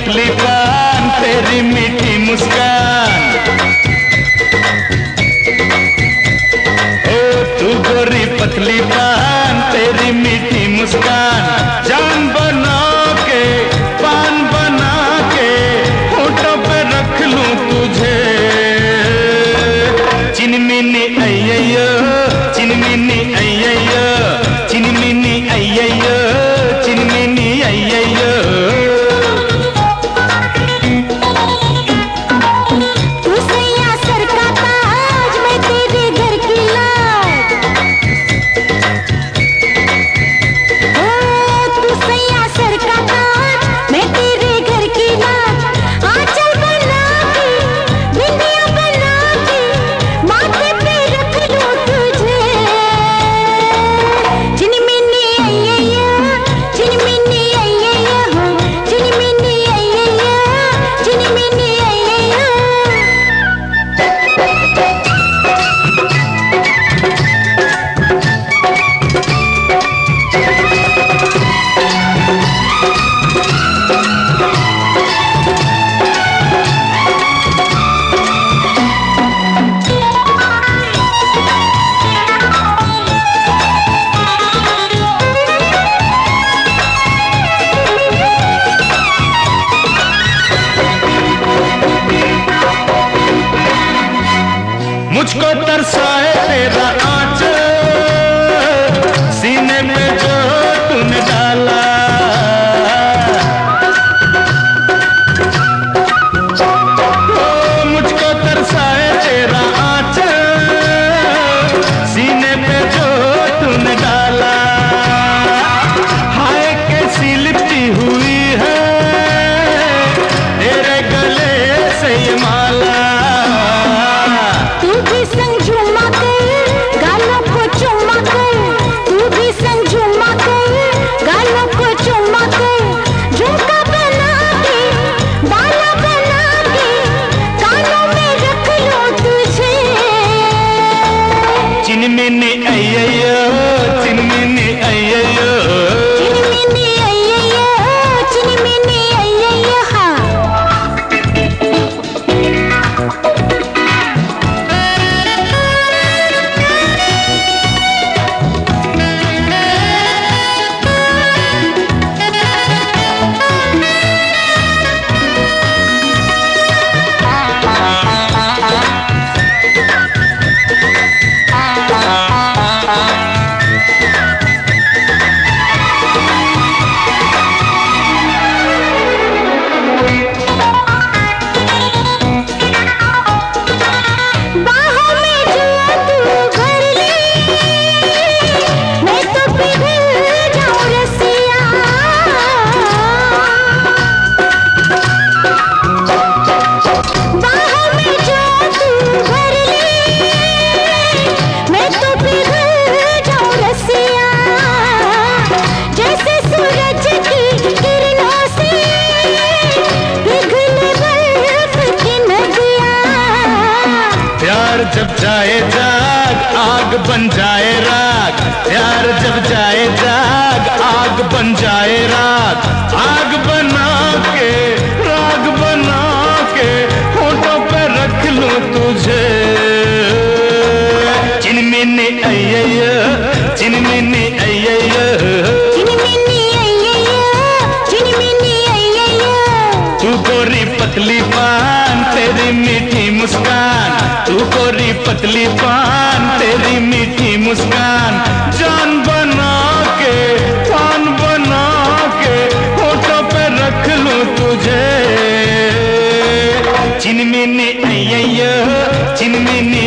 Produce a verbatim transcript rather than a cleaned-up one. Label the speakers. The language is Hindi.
Speaker 1: पतली पान तेरी मीठी मुस्कान, ओ तू गोरी पतली पान तेरी मीठी मुस्कान, जान बना के पान बना के होठों पे रख लूं तुझे। चिनमिनी अय्ययो चिनमिनी अय्ययो चिनमिनी अय्ययो चिनमिनी अय्ययो।
Speaker 2: तू सैया सर का ताज मैं तेरे घर की लाज, ओ तू सैया सर का ताज मैं तेरे घर की लाज, आंचल बना के बिंदिया बना के माथे पे रख लूं तुझे। चिनमिनी अय्ययो चिनमिनी अय्ययो चिनमिनी अय्ययो चिनमिनी अय्ययो।
Speaker 1: मुझको तरसाए तेरा आंचल, सीने में जो तूने डाला, ओ मुझको तरसाए तेरा आंचल, सीने में जो तूने डाला। हाय कैसी लिपटी हुई है तेरे गले से ये माला,
Speaker 2: तू भी संग झूमा कर गालों को चूमा कर, तू भी संग झूमा कर गालों को चूमा कर, झुमका बना के बाला बना के कानों में रख लूं तुझे।
Speaker 1: चिनमिनी अय्ययो चिनमिनी अय्ययो
Speaker 2: चिनमिनी अय्ययो चिनमिनी अय्ययो। हाँ बाहों में जो तू भर ले मैं तो पिघल जाऊं रसिया, बाहों में जो तू भर ले मैं तो पिघल जाऊं रसिया, जैसे सूरज की किरणों से पिघले बर्फ की नदियाँ।
Speaker 1: प्यार जब जाए जाग आग बन जाए राग, प्यार जब जाए जाग आग बन जाए राग, आग बना के राग बना के होठों पे रख लूं तुझे। चिनमिनी अय्ययो चिनमिनी अय्ययो
Speaker 2: चिनमिनी अय्ययो चिनमिनी अय्ययो।
Speaker 1: तू गोरी पतली पान तेरी मीठी मुस्कान, तू गोरी पतली पान तेरी मीठी मुस्कान, जान बना के पान बना के होठों पे रख लूं तुझे। चिनमिनी अय्ययो चिनमिनी